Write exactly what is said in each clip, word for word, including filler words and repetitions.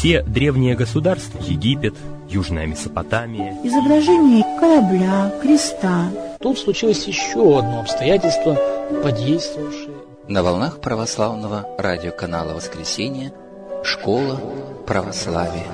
Все древние государства — Египет, Южная Месопотамия. Изображение корабля, креста. Тут случилось еще одно обстоятельство, подействовавшее. На волнах православного радиоканала «Воскресенье» «Школа православия».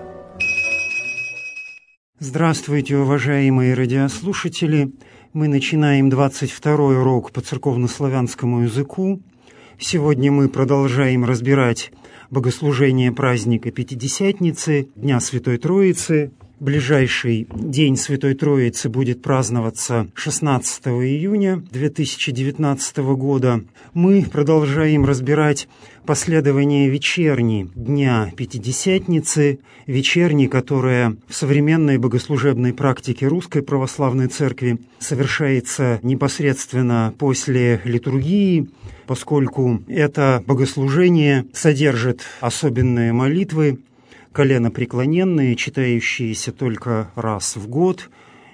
Здравствуйте, уважаемые радиослушатели! Мы начинаем двадцать второй урок по церковнославянскому языку. Сегодня мы продолжаем разбирать богослужение праздника Пятидесятницы, Дня Святой Троицы. Ближайший день Святой Троицы будет праздноваться шестнадцатого июня две тысячи девятнадцатого года. Мы продолжаем разбирать последование вечерни Дня Пятидесятницы, вечерни, которая в современной богослужебной практике Русской Православной Церкви совершается непосредственно после литургии, поскольку это богослужение содержит особенные молитвы, коленопреклоненные, читающиеся только раз в год,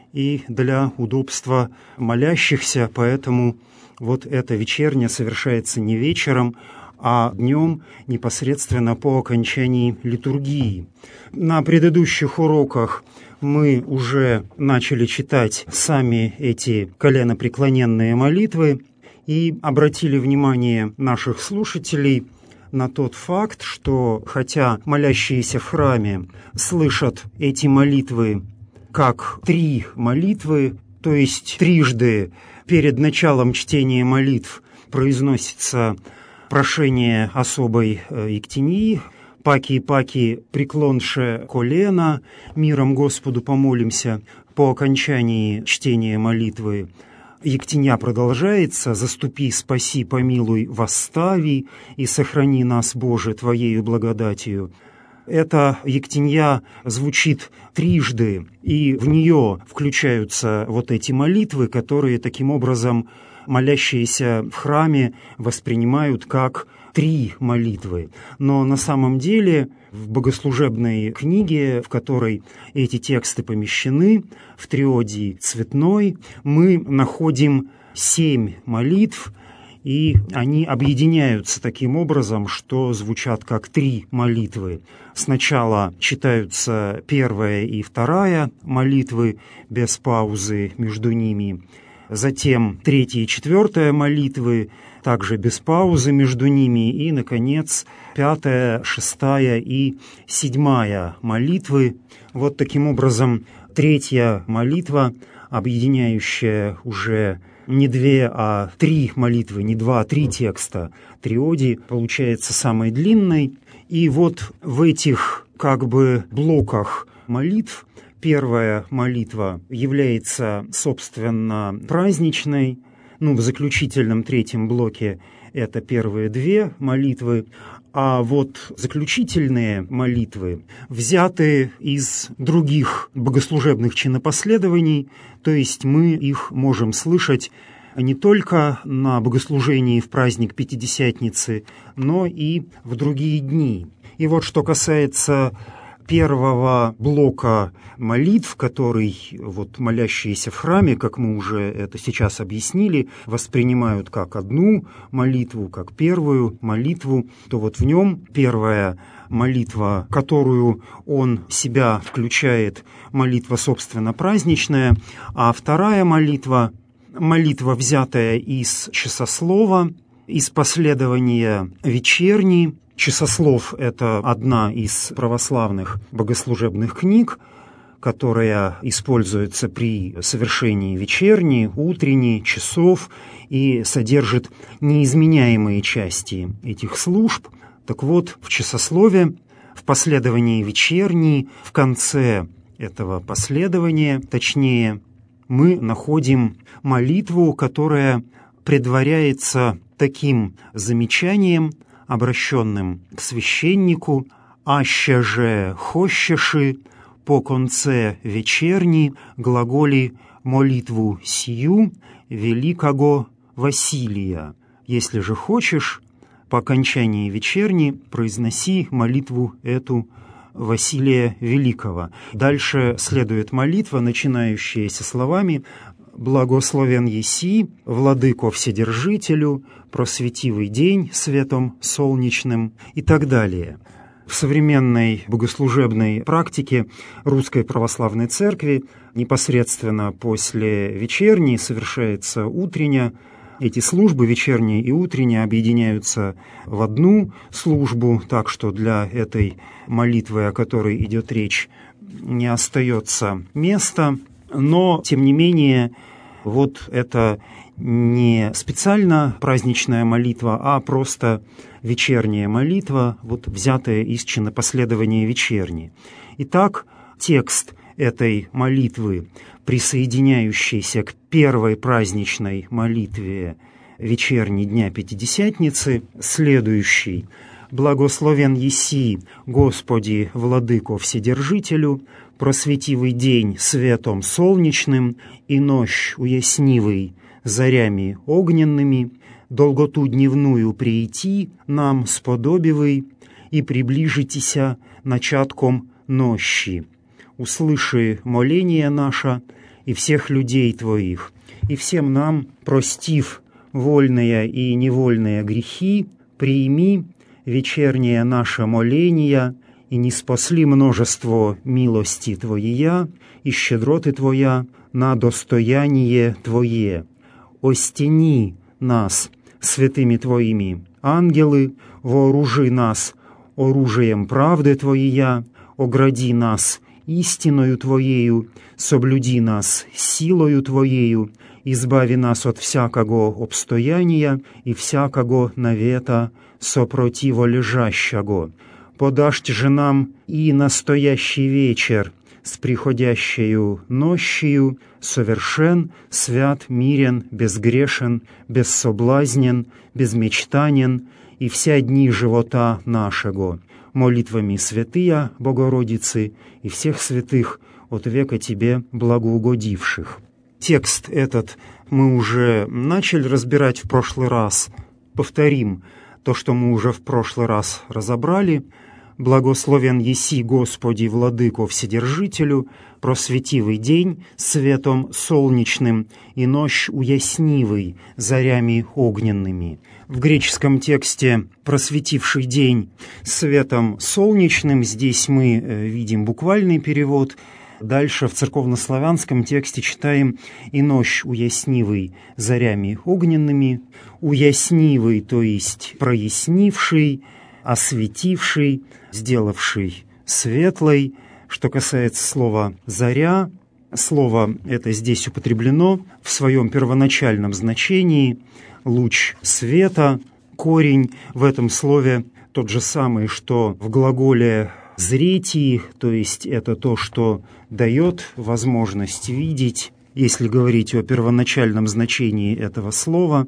и для удобства молящихся, поэтому вот эта вечерня совершается не вечером, а днем непосредственно по окончании литургии. На предыдущих уроках мы уже начали читать сами эти коленопреклоненные молитвы и обратили внимание наших слушателей на тот факт, что хотя молящиеся в храме слышат эти молитвы как три молитвы, то есть трижды перед началом чтения молитв произносится прошение особой ектении, «Паки-паки, преклонше колено, миром Господу помолимся». По окончании чтения молитвы ектения продолжается: «Заступи, спаси, помилуй, восстави, и сохрани нас, Боже, Твоею благодатью». Эта ектения звучит трижды, и в нее включаются вот эти молитвы, которые таким образом молящиеся в храме воспринимают как три молитвы. Но на самом деле в богослужебной книге, в которой эти тексты помещены, в триодии цветной, мы находим семь молитв, и они объединяются таким образом, что звучат как три молитвы. Сначала читаются первая и вторая молитвы без паузы между ними, затем третья и четвертая молитвы, также без паузы между ними, и, наконец, пятая, шестая и седьмая молитвы. Вот таким образом третья молитва, объединяющая уже не две, а три молитвы, не два, а три текста триоди, получается самой длинной. И вот в этих как бы блоках молитв первая молитва является, собственно, праздничной. Ну, в заключительном третьем блоке это первые две молитвы, а вот заключительные молитвы взяты из других богослужебных чинопоследований, то есть мы их можем слышать не только на богослужении в праздник Пятидесятницы, но и в другие дни. И вот что касается первого блока молитв, который вот молящиеся в храме, как мы уже это сейчас объяснили, воспринимают как одну молитву, как первую молитву, то вот в нем первая молитва, которую он в себя включает, молитва, собственно, праздничная, а вторая молитва, молитва, взятая из часослова, из последования вечерни. Часослов – это одна из православных богослужебных книг, которая используется при совершении вечерни, утренней, часов и содержит неизменяемые части этих служб. Так вот, в часослове, в последовании вечерни, в конце этого последования, точнее, мы находим молитву, которая предваряется таким замечанием, обращенным к священнику: «Аще же хощеши по конце вечерни глаголи молитву сию великого Василия». Если же хочешь, по окончании вечерни произноси молитву эту Василия Великого. Дальше следует молитва, начинающаяся словами: «Благословен еси, владыко вседержителю, просветивый день светом солнечным» и так далее. В современной богослужебной практике Русской Православной Церкви непосредственно после вечерней совершается утренняя. Эти службы, вечерняя и утренняя, объединяются в одну службу, так что для этой молитвы, о которой идет речь, не остается места. Но, тем не менее, вот это не специально праздничная молитва, а просто вечерняя молитва, вот взятая из чинопоследования вечерни. Итак, текст этой молитвы, присоединяющийся к первой праздничной молитве вечерней дня Пятидесятницы, следующий: «Благословен еси, Господи, Владыко Вседержителю, просветивый день светом солнечным и нощь уяснивый зарями огненными, долготу дневную прийти нам сподобивый и приближитеся начатком нощи. Услыши моление наше и всех людей Твоих, и всем нам, простив вольные и невольные грехи, приими вечернее наше моление и не спасли множество милости Твоя и щедроты Твоя на достояние Твое. Остени нас святыми Твоими, ангелы, вооружи нас оружием правды Твоя, огради нас истиною Твоею, соблюди нас силою Твоею, избави нас от всякого обстояния и всякого навета сопротиволежащего. Подашь же нам и настоящий вечер с приходящею нощью, совершен, свят, мирен, безгрешен, бессоблазнен, безмечтанен, и вся дни живота нашего, молитвами святыя Богородицы и всех святых от века Тебе благоугодивших». Текст этот мы уже начали разбирать в прошлый раз. Повторим то, что мы уже в прошлый раз разобрали. «Благословен еси, Господи, Владыко Вседержителю, просветивый день светом солнечным и нощь уяснивый зарями огненными». В греческом тексте «просветивший день светом солнечным» здесь мы видим буквальный перевод. Дальше в церковнославянском тексте читаем «и нощь уяснивый зарями огненными». Уяснивый, то есть прояснивший, осветивший, сделавший светлой. Что касается слова «заря», слово это здесь употреблено в своем первоначальном значении «луч света». Корень в этом слове тот же самый, что в глаголе «зрите», то есть это то, что дает возможность видеть. Если говорить о первоначальном значении этого слова,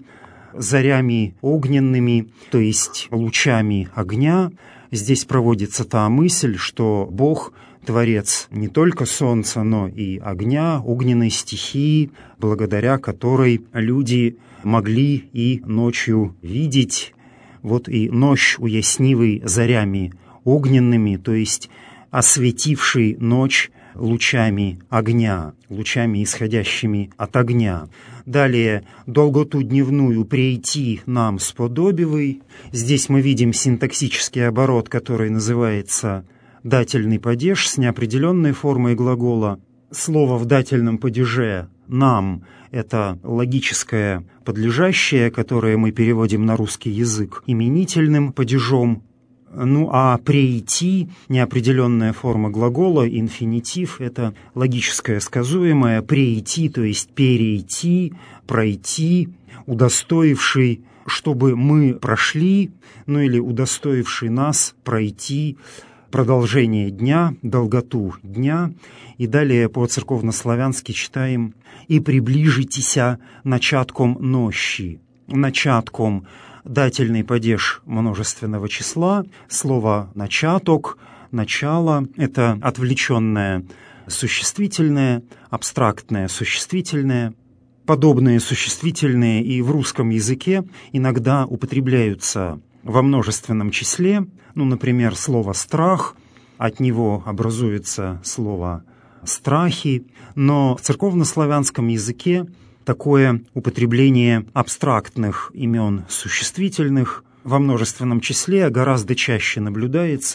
зарями огненными, то есть лучами огня, здесь проводится та мысль, что Бог – творец не только солнца, но и огня, огненной стихии, благодаря которой люди могли и ночью видеть. Вот и ночь уяснивый зарями огненными, то есть осветивший ночь лучами огня, лучами, исходящими от огня. Далее, долготу дневную прийти нам сподобивый. Здесь мы видим синтаксический оборот, который называется дательный падеж с неопределенной формой глагола. Слово в дательном падеже «нам» — это логическое подлежащее, которое мы переводим на русский язык именительным падежом. Ну а «прийти» — неопределенная форма глагола, инфинитив — это логическое сказуемое. «Прийти», то есть перейти, пройти, удостоивший, чтобы мы прошли, ну или удостоивший нас пройти продолжение дня, долготу дня. И далее по-церковнославянски читаем «и приближитеся начатком нощи». Начатком дательный падеж множественного числа. Слово «начаток», «начало» — это отвлеченное существительное, абстрактное существительное. Подобные существительные и в русском языке иногда употребляются во множественном числе. Ну, например, слово «страх», от него образуется слово «страхи», но в церковнославянском языке такое употребление абстрактных имен существительных во множественном числе гораздо чаще наблюдается.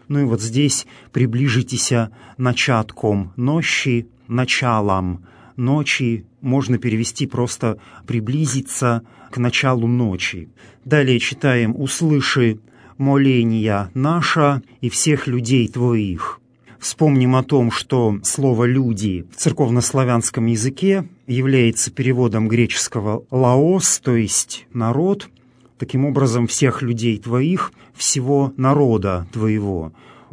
Ну и вот здесь приближитеся начатком нощи, началом ночи, можно перевести просто приблизиться к началу ночи. Далее читаем «Услыши моления наша и всех людей твоих». Вспомним о том, что слово «люди» в церковнославянском языке является переводом греческого «лаос», то есть «народ». Таким образом, всех людей твоих, всего народа твоего.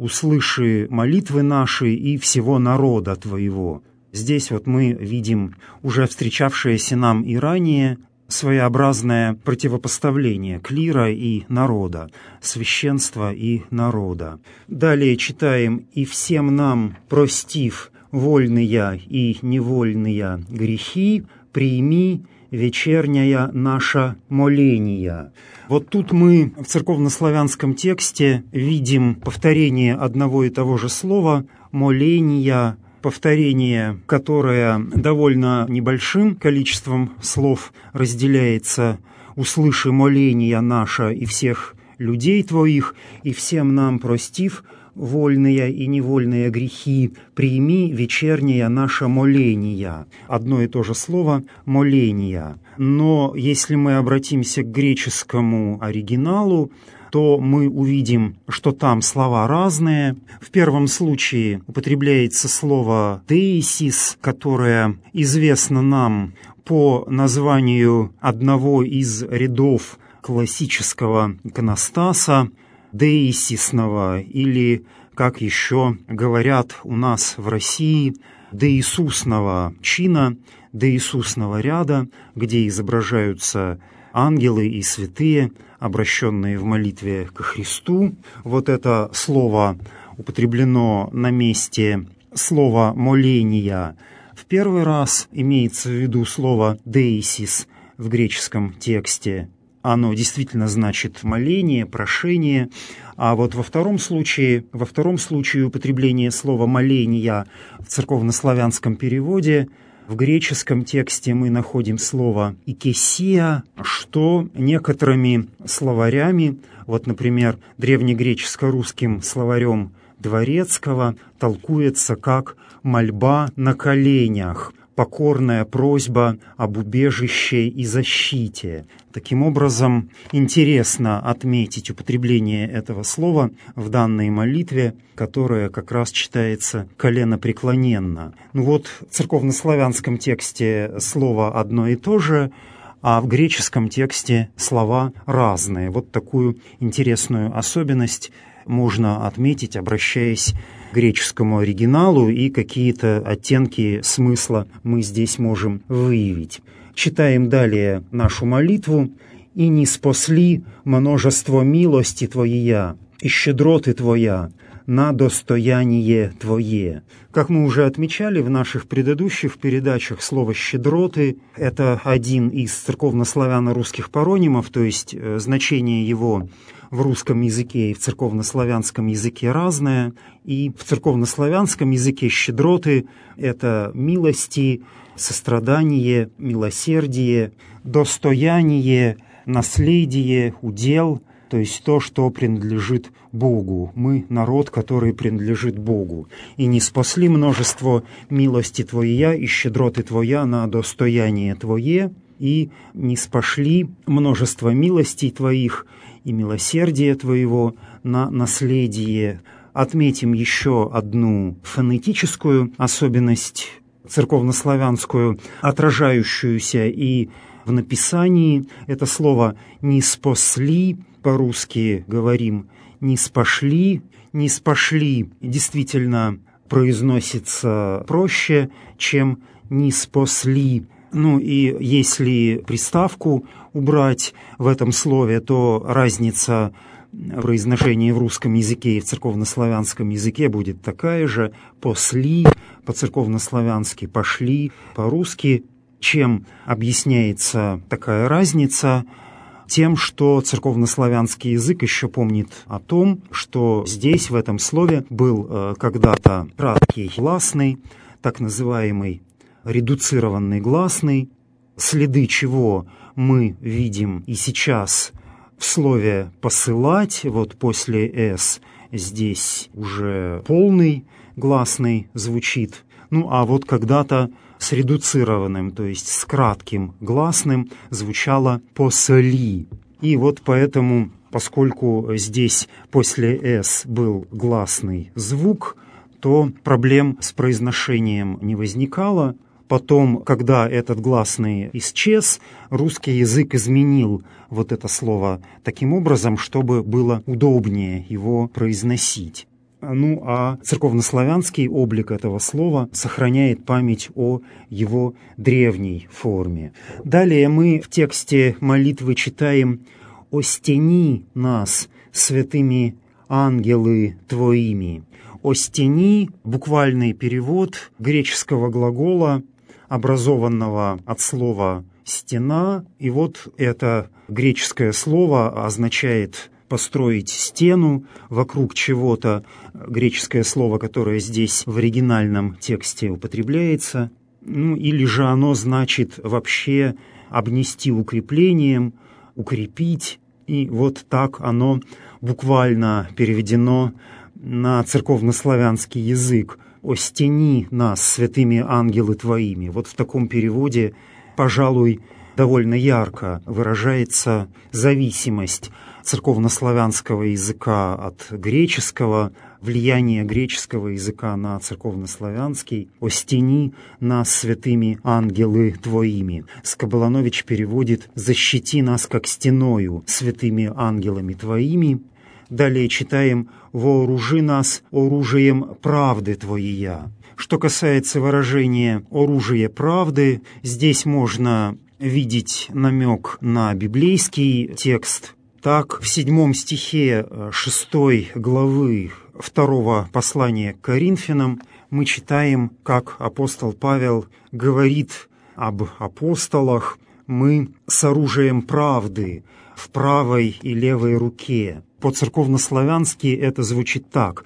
Услыши молитвы наши и всего народа твоего. Здесь вот мы видим уже встречавшееся нам и ранее своеобразное противопоставление клира и народа, священства и народа. Далее читаем «И всем нам, простив вольные и невольные грехи, прими вечерняя наша моления». Вот тут мы в церковнославянском тексте видим повторение одного и того же слова «моления», повторение, которое довольно небольшим количеством слов разделяется: «Услыши моления наша и всех людей твоих, и всем нам простив вольные и невольные грехи, прими вечернее наше моления». Одно и то же слово «моления». Но если мы обратимся к греческому оригиналу, то мы увидим, что там слова разные. В первом случае употребляется слово «деисис», которое известно нам по названию одного из рядов классического иконостаса, деисисного, или, как еще говорят у нас в России, деисусного чина, деисусного ряда, где изображаются ангелы и святые, обращенные в молитве ко Христу. Вот это слово употреблено на месте слова «моления». В первый раз имеется в виду слово «деисис» в греческом тексте. Оно действительно значит моление, прошение. А вот во втором случае, во втором случае употребление слова «моления» в церковнославянском переводе, в греческом тексте мы находим слово «икесия», что некоторыми словарями, вот, например, древнегреческо-русским словарем Дворецкого, толкуется как «мольба на коленях», покорная просьба об убежище и защите. Таким образом, интересно отметить употребление этого слова в данной молитве, которая как раз читается коленопреклоненно. Ну вот, в церковнославянском тексте слово одно и то же, а в греческом тексте слова разные. Вот такую интересную особенность можно отметить, обращаясь к греческому оригиналу, и какие-то оттенки смысла мы здесь можем выявить. Читаем далее нашу молитву. «И ниспосли множество милости Твоя, и щедроты Твоя на достояние Твое». Как мы уже отмечали в наших предыдущих передачах, слово «щедроты» — это один из церковнославяно-русских паронимов, то есть значение его в русском языке и в церковнославянском языке разное. И в церковнославянском языке щедроты — это милости, сострадание, милосердие, достояние, наследие, удел, то есть то, что принадлежит Богу. Мы — народ, который принадлежит Богу. «И ниспосли множество милости Твоя и щедроты Твоя на достояние Твое, и ниспошли множество милостей Твоих и милосердия Твоего на наследие». Отметим еще одну фонетическую особенность церковнославянскую, отражающуюся и в написании. Это слово «ниспосли», по-русски говорим «ниспошли». «Ниспошли» действительно произносится проще, чем «ниспосли». Ну и если приставку убрать в этом слове, то разница произношения в русском языке и в церковнославянском языке будет такая же: «посли» по-церковнославянски, «пошли» по-русски. Чем объясняется такая разница? Тем, что церковнославянский язык еще помнит о том, что здесь, в этом слове, был э, когда-то краткий гласный, так называемый редуцированный гласный, следы чего мы видим и сейчас в слове «посылать», вот после «с» здесь уже полный гласный звучит. Ну, а вот когда-то с редуцированным, то есть с кратким гласным звучало «посли». И вот поэтому, поскольку здесь после «с» был гласный звук, то проблем с произношением не возникало. Потом, когда этот гласный исчез, русский язык изменил вот это слово таким образом, чтобы было удобнее его произносить. Ну, а церковнославянский облик этого слова сохраняет память о его древней форме. Далее мы в тексте молитвы читаем «Остени нас святыми ангелы Твоими». «Остени» — буквальный перевод греческого глагола, образованного от слова «стена». И вот это греческое слово означает построить стену вокруг чего-то, греческое слово, которое здесь в оригинальном тексте употребляется, ну или же оно значит вообще обнести укреплением, укрепить, и вот так оно буквально переведено на церковнославянский язык. «Остени нас святыми ангелы Твоими». Вот в таком переводе, пожалуй, довольно ярко выражается зависимость церковнославянского языка от греческого, влияние греческого языка на церковнославянский. «Остени нас святыми ангелы Твоими». Скобеланович переводит «защити нас как стеною святыми ангелами Твоими». Далее читаем «вооружи нас оружием правды Твоея». Что касается выражения «оружие правды», здесь можно видеть намек на библейский текст. Так, в седьмом стихе шестой главы второго послания к Коринфянам мы читаем, как апостол Павел говорит об апостолах: «Мы с оружием правды в правой и левой руке». По-церковнославянски это звучит так: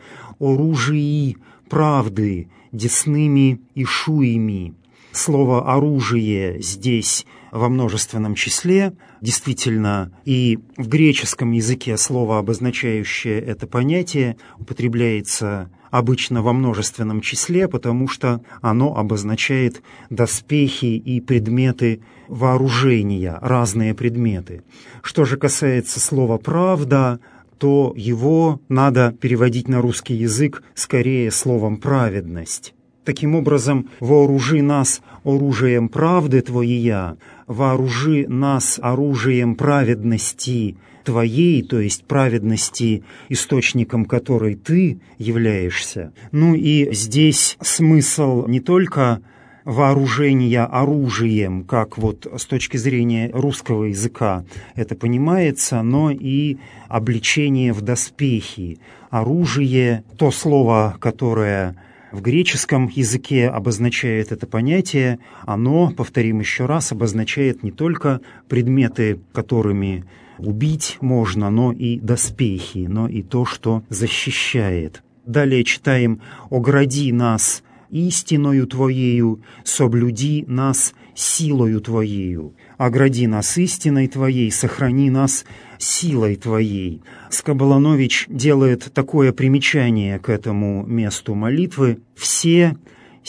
«оружии правды десными и шуями». Слово «оружие» здесь во множественном числе. Действительно, и в греческом языке слово, обозначающее это понятие, употребляется обычно во множественном числе, потому что оно обозначает доспехи и предметы вооружения, разные предметы. Что же касается слова «правда», то его надо переводить на русский язык скорее словом «праведность». Таким образом, «вооружи нас оружием правды Твоея», «вооружи нас оружием праведности Твоей», то есть праведности, источником которой Ты являешься. Ну и здесь смысл не только вооружения оружием, как вот с точки зрения русского языка это понимается, но и облечение в доспехи. Оружие, то слово, которое в греческом языке обозначает это понятие, оно, повторим еще раз, обозначает не только предметы, которыми убить можно, но и доспехи, но и то, что защищает. Далее читаем «огради нас истиною Твоею, соблюди нас силою Твоею». «Огради нас истиной Твоей, сохрани нас силой Твоей». Скобеланович делает такое примечание к этому месту молитвы. «Все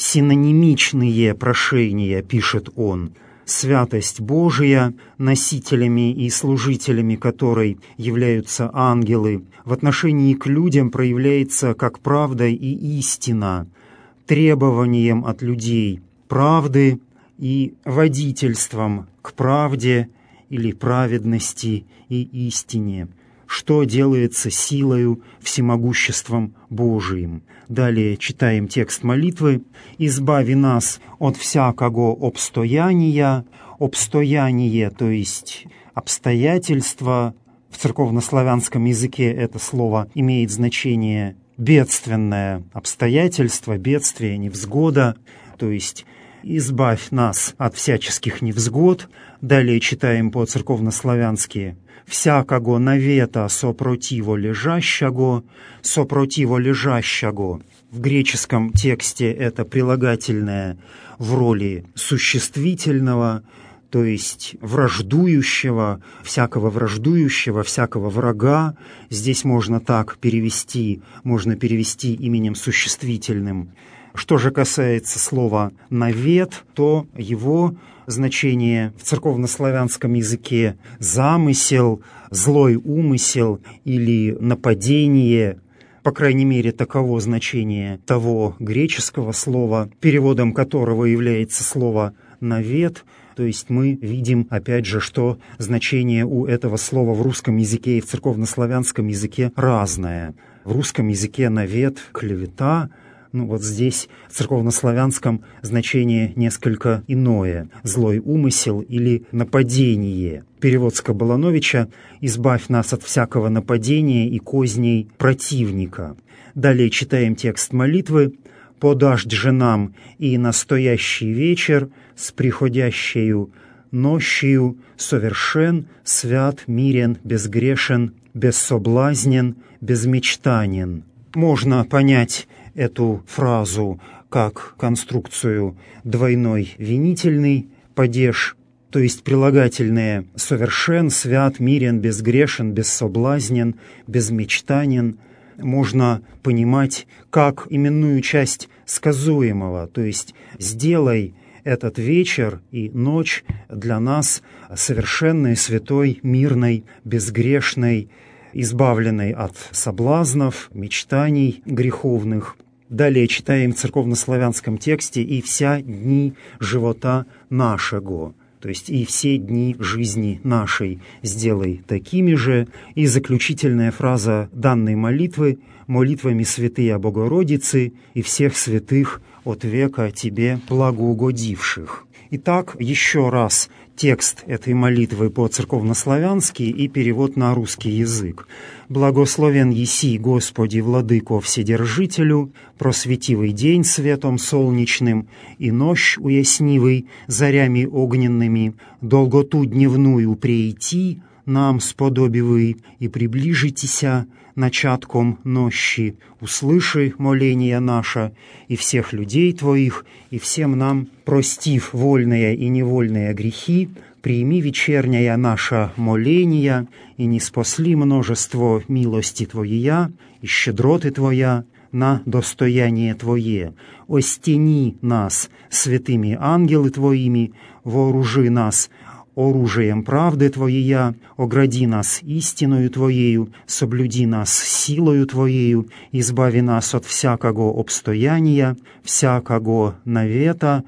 синонимичные прошения», пишет он, «святость Божия, носителями и служителями которой являются ангелы, в отношении к людям проявляется как правда и истина, требованием от людей правды и водительством к правде или праведности и истине, что делается силою, всемогуществом Божиим». Далее читаем текст молитвы. «Избави нас от всякого обстояния». Обстояние, то есть обстоятельства. В церковнославянском языке это слово имеет значение бедственное обстоятельство, бедствие, невзгода, то есть «избавь нас от всяческих невзгод». Далее читаем по-церковнославянски «всякого навета сопротиво лежащего», «сопротиво лежащего». В греческом тексте это прилагательное в роли существительного, то есть враждующего, всякого враждующего, всякого врага. Здесь можно так перевести, можно перевести именем существительным. Что же касается слова «навет», то его значение в церковнославянском языке «замысел», «злой умысел» или «нападение», по крайней мере, таково значение того греческого слова, переводом которого является слово «навет». То есть мы видим, опять же, что значение у этого слова в русском языке и в церковнославянском языке разное. В русском языке «навет» — клевета. Ну вот здесь в церковнославянском значение несколько иное – злой умысел или нападение. Перевод Скоболоновича «Избавь нас от всякого нападения и козней противника». Далее читаем текст молитвы. «Подашь же нам и настоящий вечер с приходящею нощью совершен, свят, мирен, безгрешен, бессоблазнен, безмечтанен». Можно понять эту фразу как конструкцию двойной винительный падеж, то есть прилагательное «совершен», «свят», «мирен», «безгрешен», «бессоблазнен», «безмечтанен». Можно понимать как именную часть сказуемого, то есть «сделай этот вечер и ночь для нас совершенной, святой, мирной, безгрешной, избавленной от соблазнов, мечтаний греховных». Далее читаем в церковнославянском тексте «и вся дни живота нашего», то есть «и все дни жизни нашей сделай такими же». И заключительная фраза данной молитвы «молитвами святые Богородицы и всех святых от века тебе благоугодивших». Итак, еще раз текст этой молитвы по-церковнославянски и перевод на русский язык. «Благословен еси, Господи, Владыко Вседержителю, просветивый день светом солнечным и нощь уяснивый зарями огненными, долготу дневную прийти нам сподобивый и приближитеся начатком нощи, услыши моления наша и всех людей Твоих, и всем нам, простив вольные и невольные грехи, прими вечерняя наша моления, и не спасли множество милости Твоя и щедроты Твоя на достояние Твое. Остени нас святыми ангелы Твоими, вооружи нас оружием правды Твоя, огради нас истиною Твоею, соблюди нас силою Твоею, избави нас от всякого обстояния, всякого навета,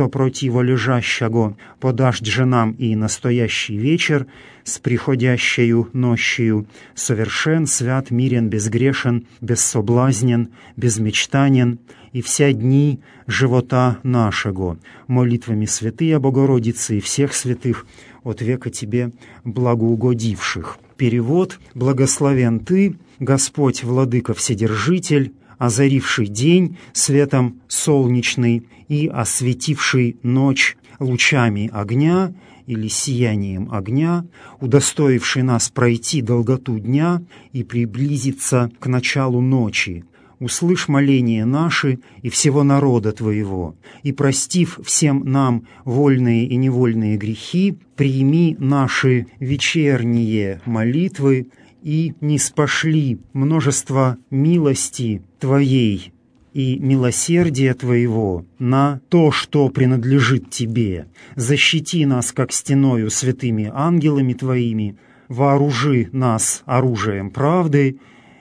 сопротиволежащего, подашь же нам и настоящий вечер с приходящею нощью, совершен, свят, мирен, безгрешен, бессоблазнен, безмечтанен, и вся дни живота нашего, молитвами святые Богородицы и всех святых от века Тебе благоугодивших». Перевод: «Благословен Ты, Господь, Владыка Вседержитель, озаривший день светом солнечный и осветивший ночь лучами огня или сиянием огня, удостоивший нас пройти долготу дня и приблизиться к началу ночи. Услышь моления наши и всего народа Твоего, и, простив всем нам вольные и невольные грехи, прими наши вечерние молитвы и ниспошли множество милости Твоей и милосердия Твоего на то, что принадлежит Тебе. Защити нас, как стеною, святыми ангелами Твоими, вооружи нас оружием правды».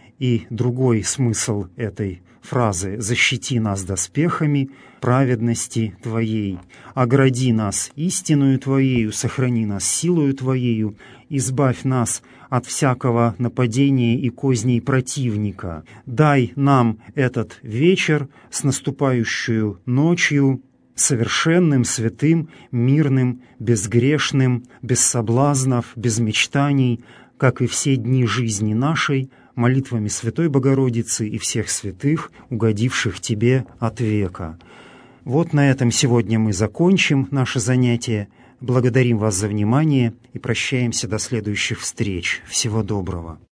И другой смысл этой фразы: «Защити нас доспехами праведности Твоей, огради нас истиною Твоею, сохрани нас силою Твоею, избавь нас от всякого нападения и козней противника. Дай нам этот вечер с наступающую ночью, совершенным, святым, мирным, безгрешным, без соблазнов, без мечтаний, как и все дни жизни нашей, молитвами Святой Богородицы и всех святых, угодивших Тебе от века». Вот на этом сегодня мы закончим наше занятие. Благодарим вас за внимание и прощаемся до следующих встреч. Всего доброго.